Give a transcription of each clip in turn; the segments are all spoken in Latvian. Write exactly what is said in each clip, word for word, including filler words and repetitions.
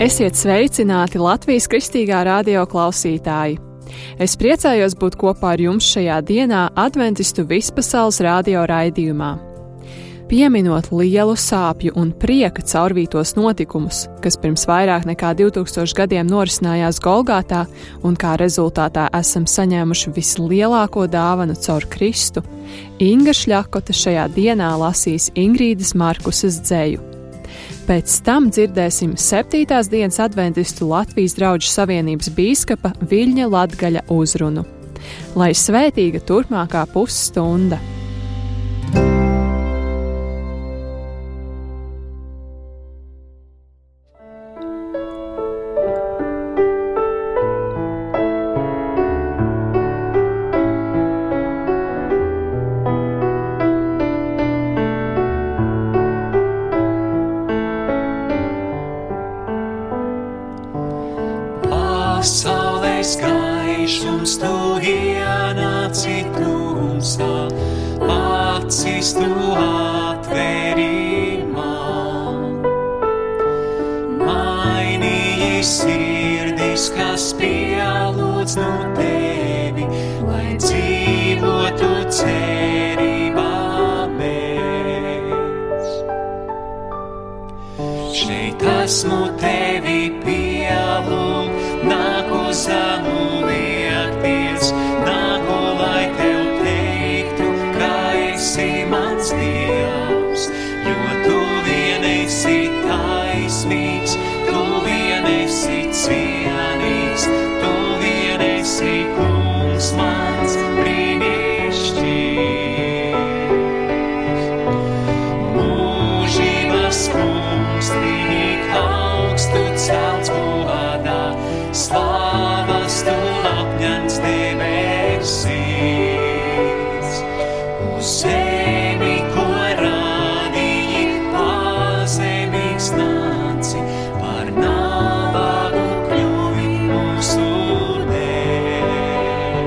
Esiet sveicināti Latvijas Kristīgā radio klausītāji! Es priecājos būt kopā ar jums šajā dienā Adventistu vispasaules radio raidījumā. Pieminot lielu sāpju un prieka caurvītos notikumus, kas pirms vairāk nekā divtūkstoši gadiem norisinājās Golgātā un kā rezultātā esam saņēmuši vislielāko dāvanu caur Kristu, Inga Šļakota šajā dienā lasīs Ingrīdas Markuses dzeju. Pēc tam dzirdēsim septītās dienas adventistu Latvijas drauģu savienības bīskapa Viļņa Latgaļa uzrunu. Lai svētīga turpmākā pusstunda! Pasaules gaišums tu ienāci tumsā, acis tu atvēri man. Mainīji sirdis, kas pielūdz nu tevi, lai dzīvotu cerībā mēs. Šeit esmu tevi pielūgt, nāku zemu liekties, nāku, lai tev teiktu, ka esi mans Dievs, jo tu vien esi taisnīgs, tu vien esi cienīgs, tu vien esi kungs mans brīnišķīgs. Mūžības kungs, trīnīgi augstu celts godā, slāvas tu apņemts debesīs. Uz zemi, ko radīji, pazemīgs nāci, par nabagu kļuvi mūsu dēļ.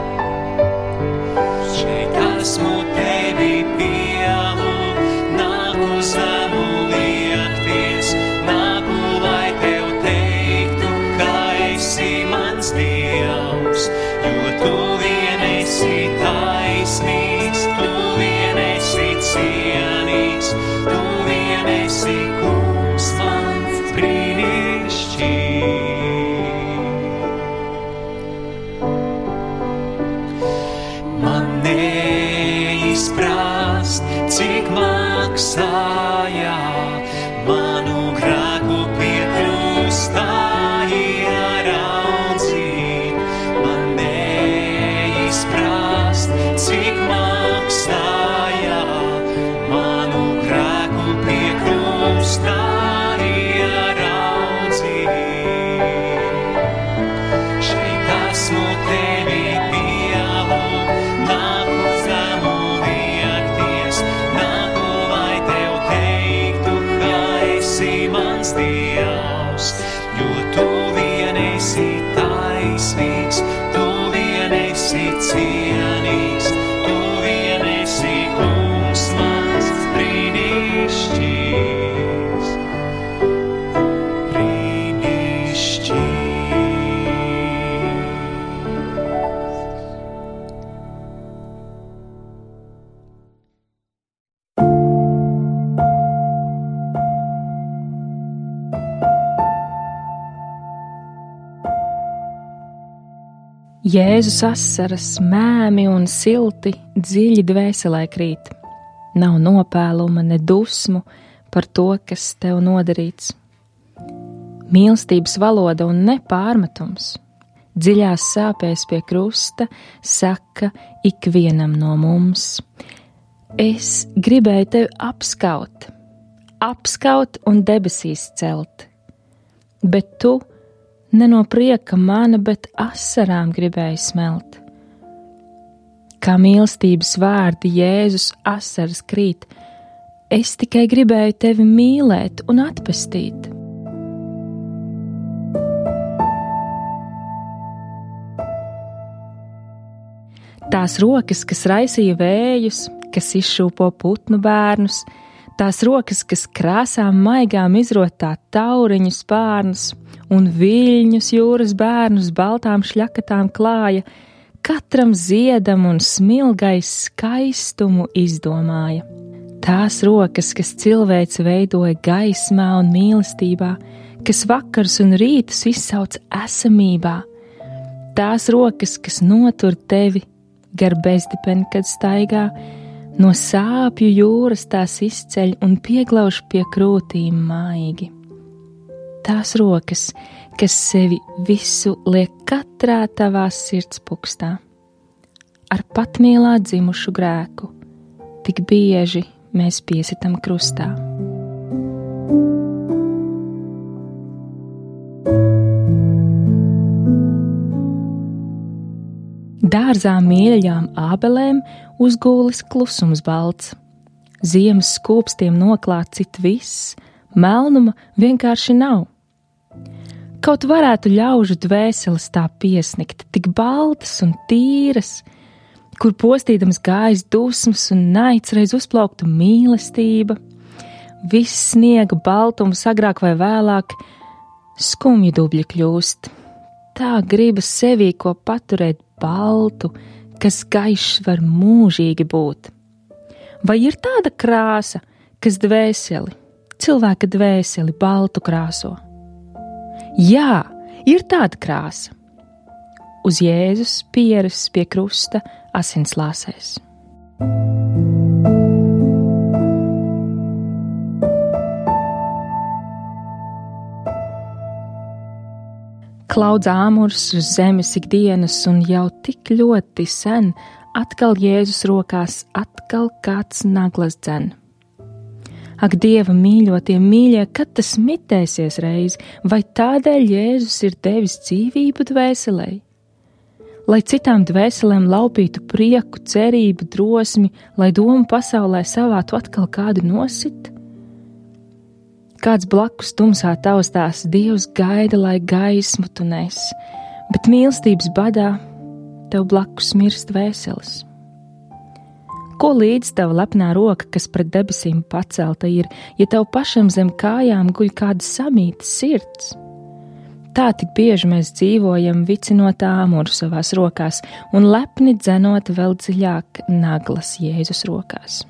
Šeit esmu tevi pielūgt, nāku zemu liekties, nāku, lai tev teiktu, ka esi mans Dievs, jo tu vien esi taisnīgs, tu vien esi cienīgs, tu vien esi kungs mans brīnišķīgs. Man neizprast, cik maksāja manu grēku pie krusta ieraudzīt. Man neizprast, cik maksāja manu grēku pie krusta ieraudzīt. Šeit esmu tevi pielūgt, nāku zemu liekties, nāku, lai tev teiktu, ka esi mans Dievs, jo tu vien esi taisnīgs, tu vien esi cienīgs, tu vien esi kungs mans brīnišķīgs. Brīnišķīgs. Jēzus asaras mēmi un silti dziļi dvēselē krīt. Nav nopēluma, ne dusmu par to, kas tev nodarīts. Mīlestības valoda un nepārmetums dziļās sāpēs pie krusta saka ikvienam no mums. Es gribēju tevi apskaut, apskaut un debesīs celt, bet tu ne no prieka mana, bet asarām gribēji smelt. Kā mīlestības vārdi Jēzus asaras krīt, es tikai gribēju tevi mīlēt un atpestīt. Tās rokas, kas raisīja vējus, kas izšūpo putnu bērnus, Tās rokas, kas krāsām maigām izrotā tauriņu spārnus un viļņus jūras bērnus baltām šļakatām klāja, katram ziedam un smilgai skaistumu izdomāja. Tās rokas, kas cilvēks veidoja gaismā un mīlestībā, kas vakars un rītus izsauc esamībā. Tās rokas, kas notur tevi gar bezdipeni, kad staigā, no sāpju jūras tās izceļ un pieglauž pie krūtīm maigi. Tās rokas, kas sevi visu liek katrā tavā sirdspukstā, ar patmīlā dzimušu grēku, tik bieži mēs piesitam krustā. Dārzā mīļajām ābelēm uzgūlis klusums balts. Ziemas skūpstiem noklāts it viss, melnuma vienkārši nav. Kaut varētu ļaužu dvēseles tā piesnikt, tik baltas un tīras, kur postīdams gājas dusmas un naids reiz uzplauktu mīlestība. Viss sniega baltums agrāk vai vēlāk skumji dubļi kļūst. Tā gribas sevī ko paturēt baltu, kas gaišs var mūžīgi būt. Vai ir tāda krāsa, kas dvēseli, cilvēka dvēseli baltu krāso? Jā, ir tāda krāsa. Uz Jēzus pieres pie krusta asinslāsēs. Klaudz āmurs uz zemes ikdienas un jau tik ļoti sen atkal Jēzus rokās atkal kāds naglas dzen. Ak, Dieva mīļotie mīļie, kad tas mitēsies reiz, vai tādēļ Jēzus ir devis dzīvību dvēselei? Lai citām dvēselēm laupītu prieku, cerību, drosmi, lai domu pasaulē savātu atkal kādu nosit? Kāds blakus tumsā taustās, Dievs gaida, lai gaismu tu nes, bet mīlestības badā tev blakus mirst dvēseles. Ko līdz tava lepnā roka, kas pret debesīm pacelta ir, ja tev pašam zem kājām guļ kāda samīta sirds? Tā tik bieži mēs dzīvojam, vicinot āmuru savās rokās un lepni dzenot vēl dziļāk naglas Jēzus rokās.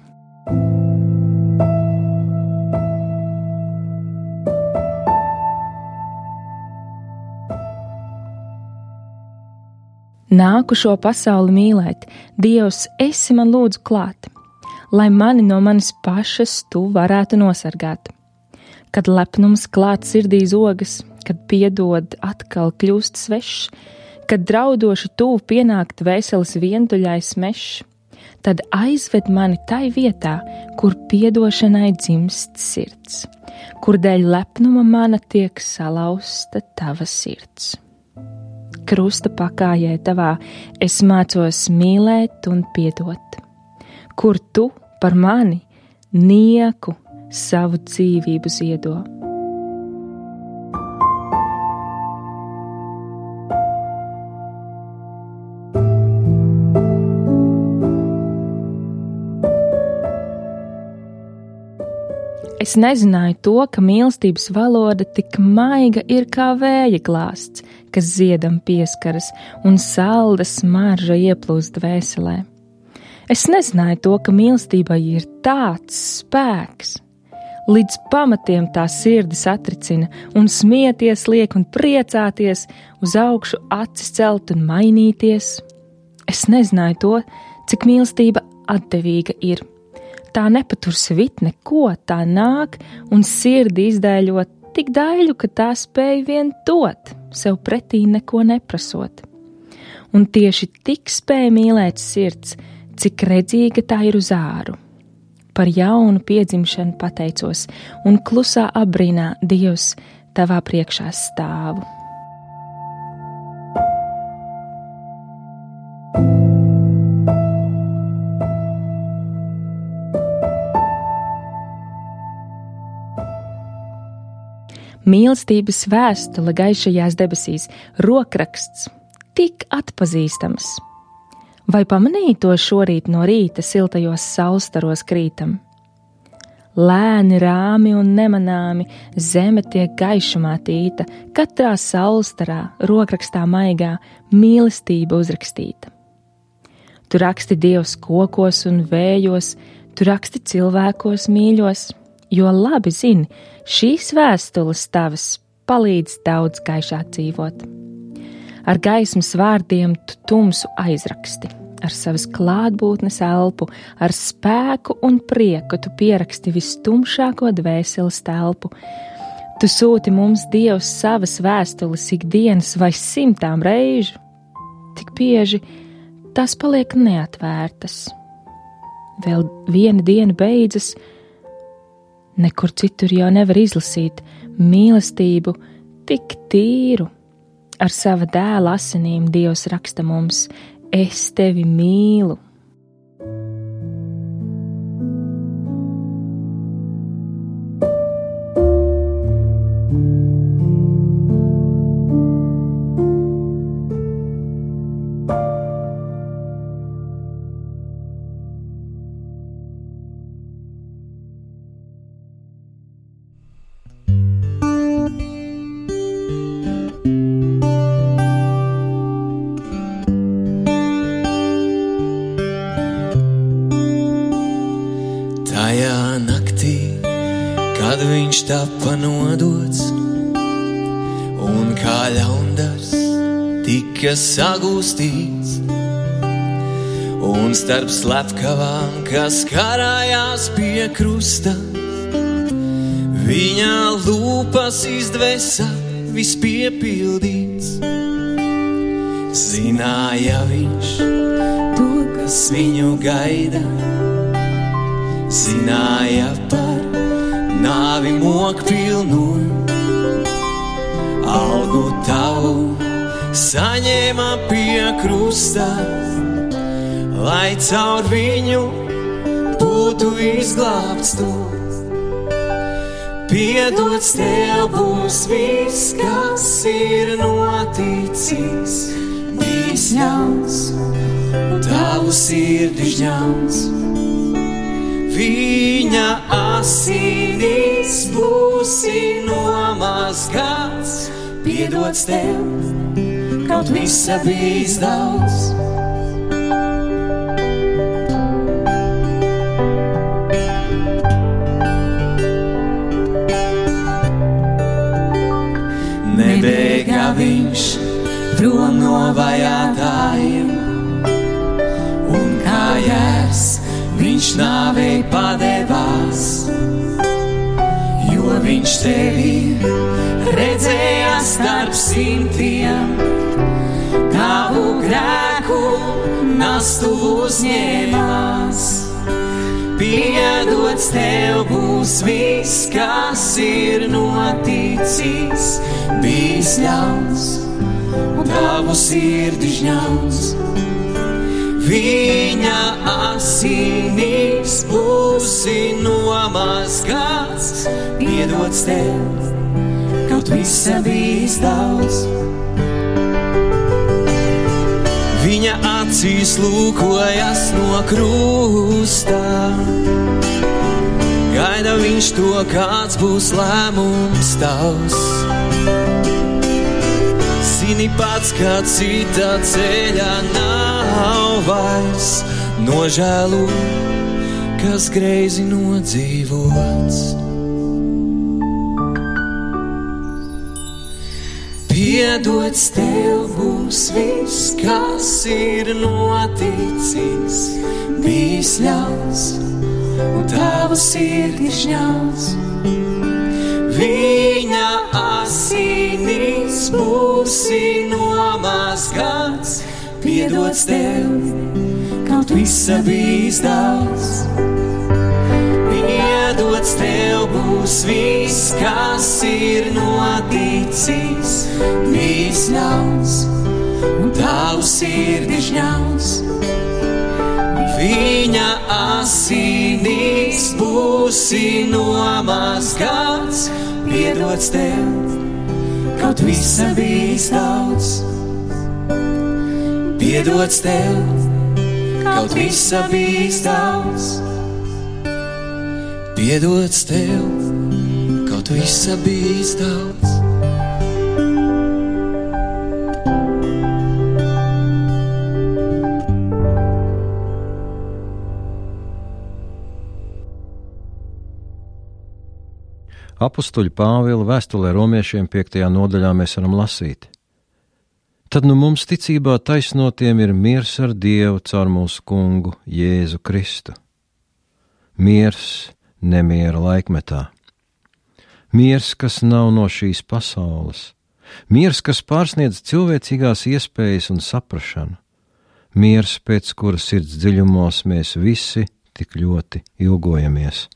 Nāku šo pasauli mīlēt, Dievs, esi man lūdzu klāt, lai mani no manis pašas tu varētu nosargāt. Kad lepnums klāt sirdī zogas, kad piedod atkal kļūst svešs, kad draudoši tuvu pienākt dvēseles vientuļais mešs, tad aizved mani tai vietā, kur piedošanai dzimst sirds, kur dēļ lepnuma mana tiek salauzta tava sirds. Krusta pakājē tavā es mācos mīlēt un piedot, kur tu par mani nieku savu dzīvību ziedo. Es nezināju to, ka mīlestības valoda tik maiga ir kā vēja glāsts, kas ziedam pieskaras un salda smarža ieplūst dvēselē. Es nezināju to, ka mīlestībai ir tāds spēks. Līdz pamatiem tā sirdis atricina un smieties liek un priecāties, uz augšu acis celt un mainīties. Es nezināju to, cik mīlestība atdevīga ir. Tā nepatur svit neko, tā nāk un sirdi izdēļot tik daļu, ka tā spēj vien dot, sev pretī neko neprasot. Un tieši tik spēj mīlēt sirds, cik redzīga tā ir uz āru. Par jaunu piedzimšanu pateicos un klusā apbrīnā Dievs tavā priekšā stāvu. Mīlestības vēstule gaišajās debesīs, rokraksts, tik atpazīstams. Vai pamanīji to šorīt no rīta siltajos saulstaros krītam? Lēni, rāmi un nemanāmi zeme tiek gaišumā tīta, katrā saulstarā, rokrakstā maigā mīlestība uzrakstīta. Tu raksti Dievs kokos un vējos, tu raksti cilvēkos mīļos, jo labi zini, šīs vēstules tavas palīdz daudz gaišāk dzīvot. Ar gaismas vārdiem tu tumsu aizraksti, ar savas klātbūtnes elpu, ar spēku un prieku tu pieraksti vistumšāko dvēseles telpu. Tu sūti mums, Dievs, savas vēstules ikdienas vai simtām reižu. Tik bieži tās paliek neatvērtas. Vēl viena diena beidzas, nekur citur jau nevar izlasīt mīlestību tik tīru. Ar sava dēla asinīm Dievs raksta mums: es tevi mīlu. Kad viņš tapa nodots un kā ļaundars tika sagūstīts, un starp slepkavām, kas karājās pie krusta, viņa lūpas izdvesa vispiepildīts. Zināja viņš to, kas viņu gaida, zināja par nāvi mokpilnu, algu tavu saņēma pie krusta, lai caur viņu būtu izglābts tu. Piedots tev būs viss, kas ir noticis, bijis ļauns, tavu sirdi žņauns. Viņa asinīs būsi nomazgāts, piedots tev, kaut visa bijis daudz. Nebēga viņš prom no vajātājiem, un kā jērs viņš nāvei padevās, jo viņš tevi redzēja starp simtiem, tavu grēku nastu uzņēmās. Piedots tev būs viss, kas ir noticis, bijis ļauns, un tavu sirdi žņauns. Viņa asinīs būsi nomazgāts, piedots tev, kaut visa bijis daudz. Viņa acīs lūkojas no krustā, gaida viņš to, kāds būs lēmums tavs. Zini pats, kā cita ceļa nav vairs, nožēlu, kas greizi nodzīvots. Piedots tev būs viss, kas ir noticis, bijis ļauns, un tavu sirdi žņauns. Viņa asinīs būsi nomazgāts, piedots tev, kaut visa bijis daudz. Piedots tev būs viss, kas ir noticis, bijis ļauns, un tavu sirdi žņauns. Viņa asinīs būsi nomazgāts, piedots tev, kaut visa bijis daudz. Piedots tev, kaut visa bijis daudz. piedots tev, kaut visa bijis daudz. Apostoļa Pāvila vēstulē romiešiem piektajā nodaļā mēs varam lasīt. Tad nu mums ticībā taisnotiem ir miers ar Dievu caur mūsu kungu Jēzu Kristu. Miers nemiera laikmetā. Miers, kas nav no šīs pasaules. Miers, kas pārsniedz cilvēcīgās iespējas un saprašanu. Miers, pēc kura sirds dziļumos mēs visi tik ļoti ilgojamies.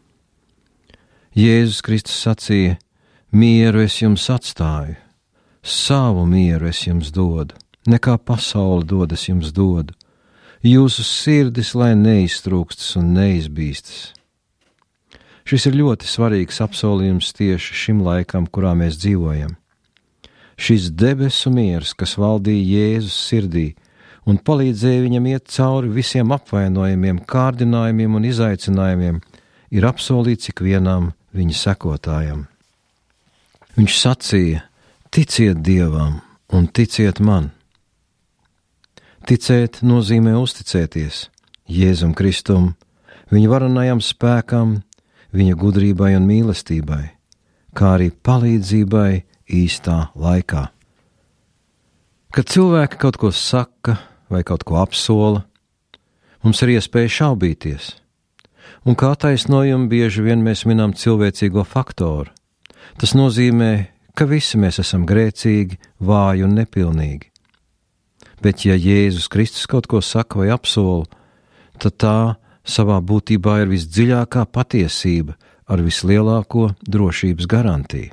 Jēzus Kristus sacīja, mieru es jums atstāju, savu mieru es jums dodu, nekā pasaule dod es jums dodu, jūsu sirdis lai neiztrūkstas un neizbīstas. Šis ir ļoti svarīgs apsolījums tieši šim laikam, kurā mēs dzīvojam. Šis debesu miers, kas valdīja Jēzus sirdī un palīdzēja viņam iet cauri visiem apvainojumiem, kārdinājumiem un izaicinājumiem, ir apsolīts ikvienam viņa sekotājam. Viņš sacīja, ticiet Dievam un ticiet man. Ticēt nozīmē uzticēties Jēzum Kristum, viņa varenajam spēkam, viņa gudrībai un mīlestībai, kā arī palīdzībai īstā laikā. Kad cilvēki kaut ko saka vai kaut ko apsola, mums ir iespēja šaubīties. Un kā taisnojumu bieži vien mēs minam cilvēcīgo faktoru. Tas nozīmē, ka visi mēs esam grēcīgi, vāji un nepilnīgi. Bet ja Jēzus Kristus kaut ko saka vai apsola, tad tā savā būtībā ir visdziļākā patiesība ar vislielāko drošības garantiju.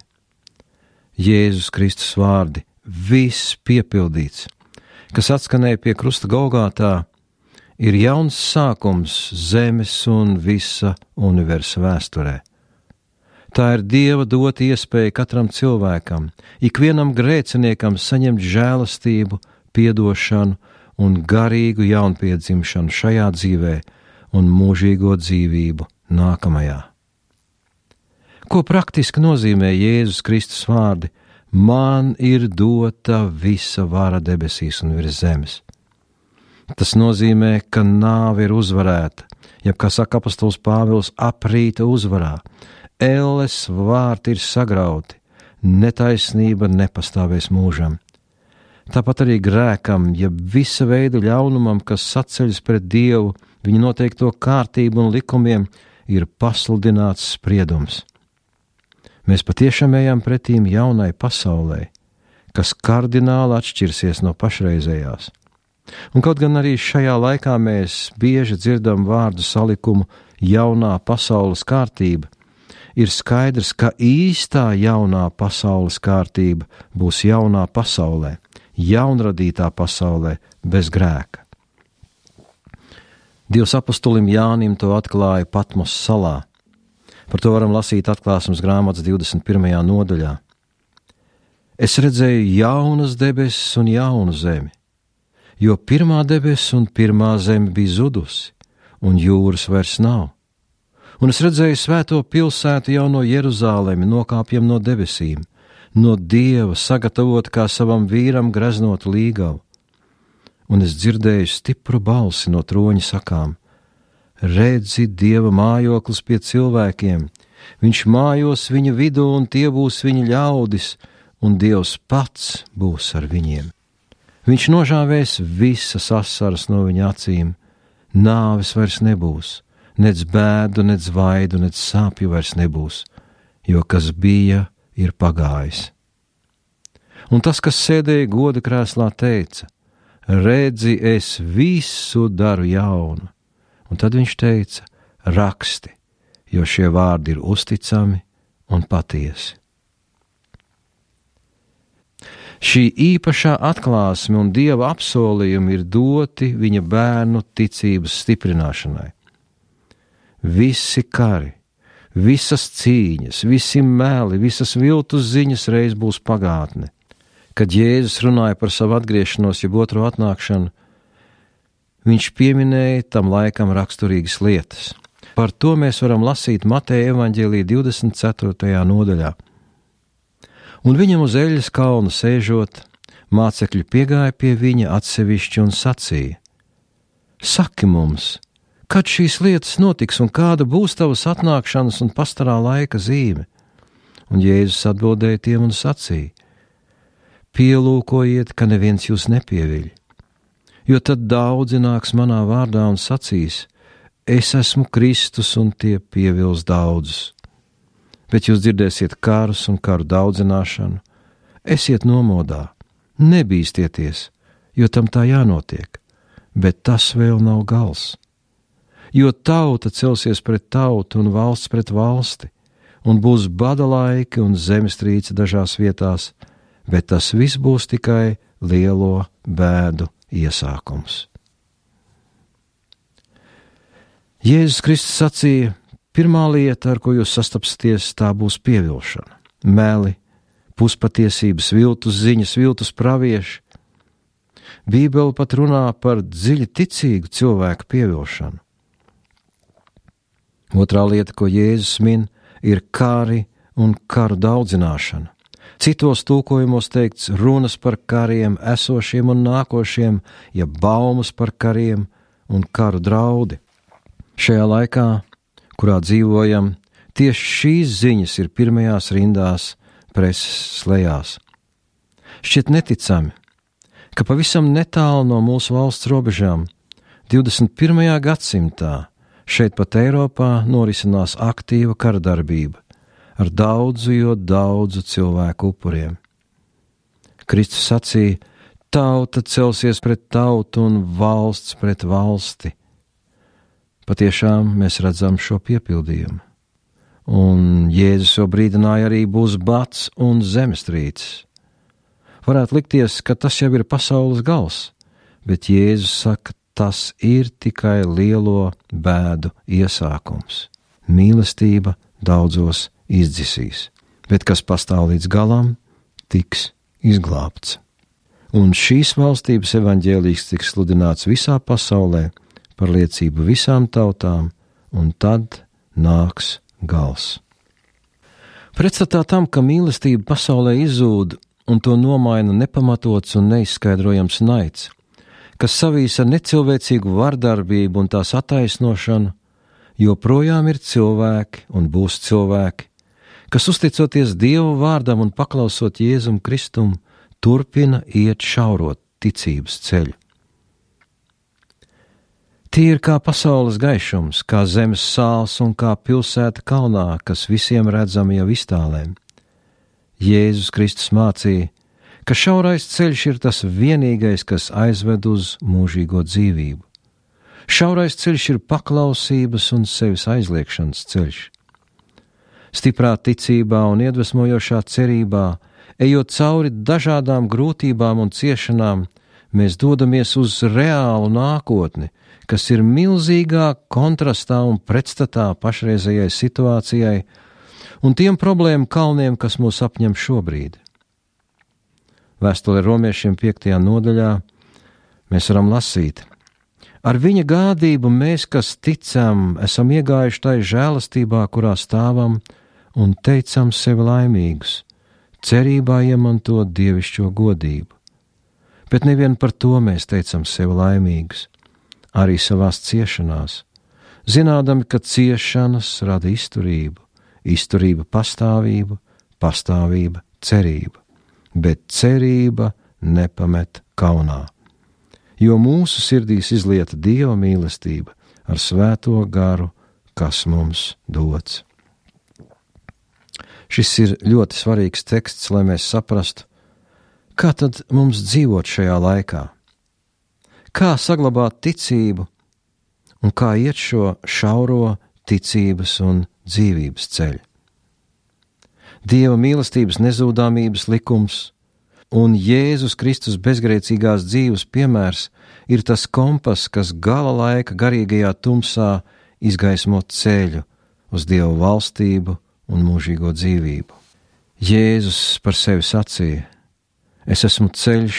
Jēzus Kristus vārdi, viss piepildīts, kas atskanēja pie krusta Golgātā, ir jauns sākums zemes un visa universa vēsturē. Tā ir Dieva dota iespēja katram cilvēkam, ikvienam grēciniekam saņemt žēlastību, piedošanu un garīgu jaunpiedzimšanu šajā dzīvē un mūžīgo dzīvību nākamajā. Ko praktiski nozīmē Jēzus Kristus vārdi? Man ir dota visa vara debesīs un virs zemes. Tas nozīmē, ka nāve ir uzvarēta, jeb, kā saka apostols Pāvils, aprīta uzvarā. Elles vārti ir sagrauti, netaisnība nepastāvēs mūžam. Tāpat arī grēkam, jeb visa veida ļaunumam, kas saceļas pret Dievu, viņa noteikto kārtību un likumiem, ir pasludināts spriedums. Mēs patiešām ejam pretīm jaunai pasaulē, kas kardināli atšķirsies no pašreizējās. Un kaut gan arī šajā laikā mēs bieži dzirdam vārdu salikumu jaunā pasaules kārtība, ir skaidrs, ka īstā jaunā pasaules kārtība būs jaunā pasaulē, jaunradītā pasaulē bez grēka. Dievs apostolim Jānim to atklāja Patmos salā. Par to varam lasīt atklāsmes grāmatas divdesmit pirmajā nodaļā. Es redzēju jaunas debesis un jaunu zemi, jo pirmā debesis un pirmā zeme bija zudusi, un jūras vairs nav. Un es redzēju svēto pilsētu jauno Jeruzālemi nokāpjam no debesīm, no Dieva sagatavot kā savam vīram greznotu līgavu. Un es dzirdēju stipru balsi no troņa sakām, redzi Dieva mājoklis pie cilvēkiem, viņš mājos viņa vidū un tie būs viņa ļaudis, un Dievs pats būs ar viņiem. Viņš nožāvēs visas asaras no viņa acīm, nāves vairs nebūs, nec bēdu, nec vaidu, nec sāpju vairs nebūs, jo kas bija, ir pagājis. Un tas, kas sēdēja goda krēslā, teica, redzi, es visu daru jaunu. Un tad viņš teica, raksti, jo šie vārdi ir uzticami un patiesi. Šī īpašā atklāsme un Dieva apsolījumi ir doti viņa bērnu ticības stiprināšanai. Visi kari, visas cīņas, visi meli, visas viltus ziņas reiz būs pagātne. Kad Jēzus runāja par savu atgriešanos, jeb otro atnākšanu, viņš pieminēja tam laikam raksturīgas lietas. Par to mēs varam lasīt Mateja evaņģēlija divdesmit ceturtajā nodaļā. Un viņam uz eļļas kalna sēžot, mācekļi piegāja pie viņa atsevišķi un sacīja: Saki mums, kad šīs lietas notiks un kāda būs tavas atnākšanas un pastarā laika zīme? Un Jēzus atbildēja tiem un sacīja: Pielūkojiet, ka neviens jūs nepieviļ, jo tad daudzi nāks manā vārdā un sacīs: Es esmu Kristus, un tie pievils daudzus. Bet jūs dzirdēsiet karus un karu daudzināšanu. Esiet nomodā, nebīstieties, jo tam tā jānotiek, bet tas vēl nav gals. Jo tauta celsies pret tautu un valsts pret valsti, un būs bada laiki un zemestrīce dažās vietās, bet tas viss būs tikai lielo bēdu iesākums. Jēzus Kristus sacīja: Pirmā lieta, ar ko jūs sastapsieties, tā būs pievilšana, meli, puspatiesības, viltus ziņas, viltus pravieši. Bībele pat runā par dziļi ticīgu cilvēku pievilšanu. Otrā lieta, ko Jēzus min, ir kari un karu daudzināšana. Citos tulkojumos teikts runas par kariem, esošiem un nākošiem, ja baumas par kariem un karu draudi. Šajā laikā, kurā dzīvojam, tieši šīs ziņas ir pirmajās rindās preses lejās. Šķiet neticami, ka pavisam netālu no mūsu valsts robežām divdesmit pirmajā gadsimtā šeit pat Eiropā norisinās aktīva karadarbība ar daudzu, jo daudzu cilvēku upuriem. Kristus sacīja: Tauta celsies pret tautu un valsts pret valsti. Patiešām mēs redzam šo piepildījumu. Un Jēzus jau brīdināja arī: būs bats un zemestrīces. Varētu likties, ka tas jau ir pasaules gals, bet Jēzus saka, tas ir tikai lielo bēdu iesākums. Mīlestība daudzos izdzisīs, bet kas pastāv līdz galam, tiks izglābts. Un šīs valstības evaņģēlijs tiks sludināts visā pasaulē par liecību visām tautām, un tad nāks gals. Pretstatā tam, ka mīlestība pasaulē izzūd un to nomaina nepamatots un neizskaidrojams naids, kas savīs ar necilvēcīgu vardarbību un tās attaisnošanu, joprojām ir cilvēki un būs cilvēki, kas uzticoties Dievu vārdam un paklausot Jēzum Kristum, turpina iet šaurot ticības ceļu. Tie ir kā pasaules gaišums, kā zemes sāls un kā pilsēta kalnā, kas visiem redzami jau iztālēm. Jēzus Kristus mācīja, ka šaurais ceļš ir tas vienīgais, kas aizved uz mūžīgo dzīvību. Šaurais ceļš ir paklausības un sevis aizliekšanas ceļš. Stiprā ticībā un iedvesmojošā cerībā, ejot cauri dažādām grūtībām un ciešanām, mēs dodamies uz reālu nākotni, kas ir milzīgā kontrastā un pretstatā pašreizējai situācijai un tiem problēmu kalniem, kas mūs apņem šobrīd. Vēstulē romiešiem piektajā nodaļā mēs varam lasīt: Ar viņa gādību mēs, kas ticam, esam iegājuši tai žēlastībā, kurā stāvam, un teicam sevi laimīgus, cerībā iemantot dievišķo godību. Bet nevien par to mēs teicam sevi laimīgus, arī savās ciešanās, zinādami, ka ciešanas rada izturību, izturība pastāvību, pastāvība cerība, bet cerība nepamet kaunā, jo mūsu sirdīs izlieta Dieva mīlestība ar svēto garu, kas mums dots. Šis ir ļoti svarīgs teksts, lai mēs saprastu, kā tad mums dzīvot šajā laikā, kā saglabāt ticību un kā iet šo šauro ticības un dzīvības ceļu. Dieva mīlestības nezūdāmības likums un Jēzus Kristus bezgrēcīgās dzīves piemērs ir tas kompas, kas gala laika garīgajā tumsā izgaismo ceļu uz Dieva valstību un mūžīgo dzīvību. Jēzus par sevi sacīja: Es esmu ceļš,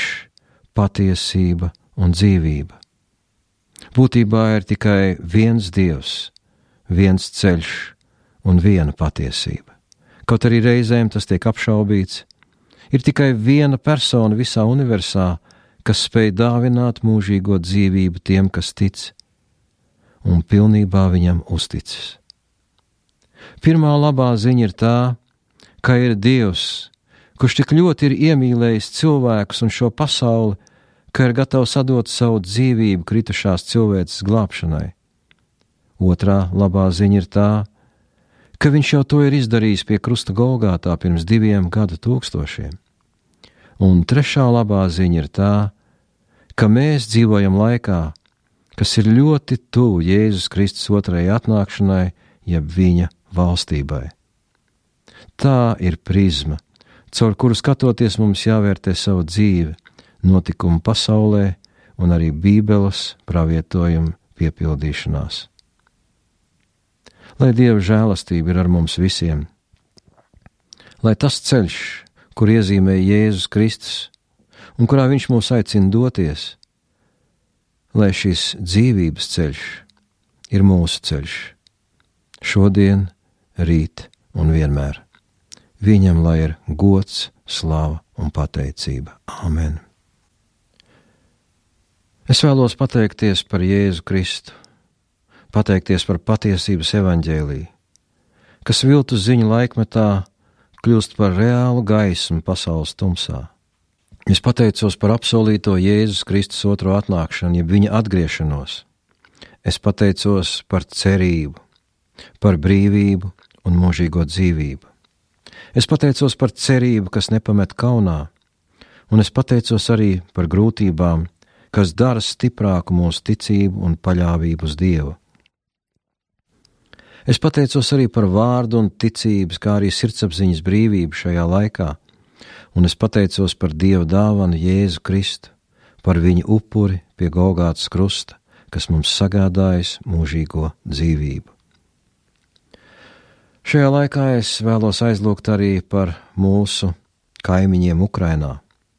patiesība un dzīvība. Būtībā ir tikai viens Dievs, viens ceļš un viena patiesība. Kaut arī reizēm tas tiek apšaubīts, ir tikai viena persona visā universā, kas spēj dāvināt mūžīgo dzīvību tiem, kas tic un pilnībā viņam uzticas. Pirmā labā ziņa ir tā, ka ir Dievs, kurš tik ļoti ir iemīlējis cilvēkus un šo pasauli, ka ir gatavs atdot savu dzīvību kritušās cilvēces glābšanai. Otrā labā ziņa ir tā, ka viņš jau to ir izdarījis pie krusta Golgātā pirms diviem gadu tūkstošiem. Un trešā labā ziņa ir tā, ka mēs dzīvojam laikā, kas ir ļoti tuvu Jēzus Kristus otrajai atnākšanai, jeb viņa valstībai. Tā ir prizma, caur kuru skatoties mums jāvērtē savu dzīvi, notikumu pasaulē un arī Bībeles pravietojumu piepildīšanās. Lai Dieva žēlastība ir ar mums visiem, lai tas ceļš, kur iezīmē Jēzus Kristus un kurā viņš mūs aicina doties, lai šis dzīvības ceļš ir mūsu ceļš, šodien, rīt un vienmēr. Viņam lai ir gods, slava un pateicība. Āmen. Es vēlos pateikties par Jēzu Kristu, pateikties par patiesības evaņģēliju, kas viltus ziņu laikmetā kļūst par reālu gaismu pasaules tumsā. Es pateicos par apsolīto Jēzus Kristus otro atnākšanu, jeb viņa atgriešanos. Es pateicos par cerību, par brīvību un mūžīgo dzīvību. Es pateicos par cerību, kas nepamet kaunā, un es pateicos arī par grūtībām, kas dara stiprāku mūsu ticību un paļāvību uz Dievu. Es pateicos arī par vārdu un ticības, kā arī sirdsapziņas brīvību šajā laikā, un es pateicos par Dieva dāvanu Jēzu Kristu, par viņa upuri pie Golgātas krusta, kas mums sagādājis mūžīgo dzīvību. Šajā laikā es vēlos aizlūgt arī par mūsu kaimiņiem Ukrainā,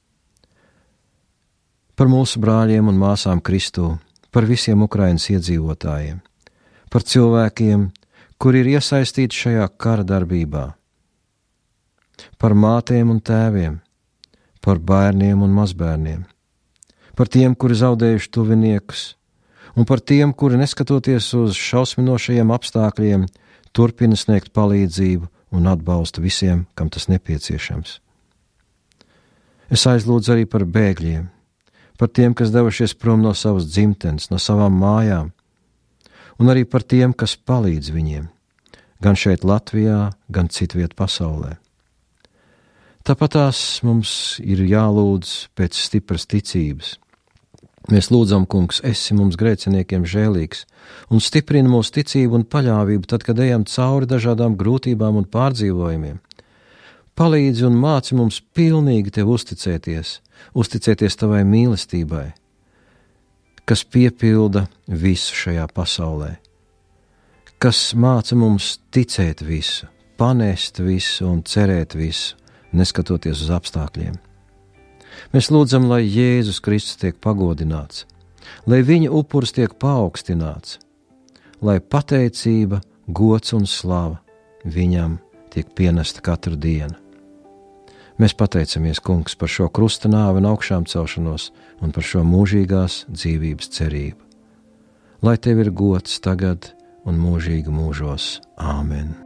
par mūsu brāļiem un māsām Kristū, par visiem Ukrainas iedzīvotājiem, par cilvēkiem, kuri ir iesaistīti šajā kara darbībā, par mātēm un tēviem, par bērniem un mazbērniem, par tiem, kuri zaudējuši tuviniekus, un par tiem, kuri neskatoties uz šausminošajiem apstākļiem, turpina sniegt palīdzību un atbalstu visiem, kam tas nepieciešams. Es aizlūdzu arī par bēgļiem, par tiem, kas devušies prom no savas dzimtenes, no savām mājām, un arī par tiem, kas palīdz viņiem, gan šeit Latvijā, gan citviet pasaulē. Tāpat tās mums ir jālūdz pēc stipras ticības. Mēs lūdzam, Kungs, esi mums grēciniekiem žēlīgs un stiprini mūsu ticību un paļāvību tad, kad ejam cauri dažādām grūtībām un pārdzīvojumiem. Palīdzi un māci mums pilnīgi tev uzticēties, uzticēties tavai mīlestībai, kas piepilda visu šajā pasaulē, kas māca mums ticēt visu, panest visu un cerēt visu, neskatoties uz apstākļiem. Mēs lūdzam, lai Jēzus Kristus tiek pagodināts, lai viņa upuris tiek paaugstināts, lai pateicība, gods un slava viņam tiek pienesta katru dienu. Mēs pateicamies, Kungs, par šo krusta nāvi un augšām celšanos un par šo mūžīgās dzīvības cerību. Lai tev ir gods tagad un mūžīgi mūžos. Āmen!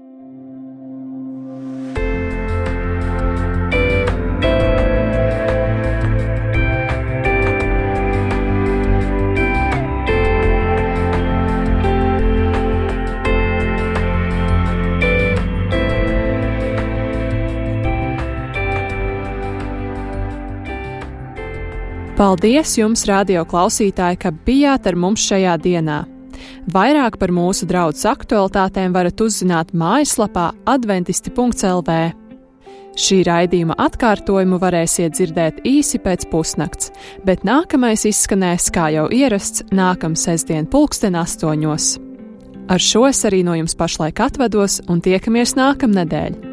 Paldies jums, radio klausītāji, ka bijāt ar mums šajā dienā. Vairāk par mūsu draudzes aktualitātēm varat uzzināt mājaslapā adventisti punkts el vē. Šī raidījuma atkārtojumu varēsiet dzirdēt īsi pēc pusnakts, bet nākamais izskanēs, kā jau ierasts, nākam sestdien pulksten astoņos. Ar šo es arī no jums pašlaik atvados un tiekamies nākamnedēļ.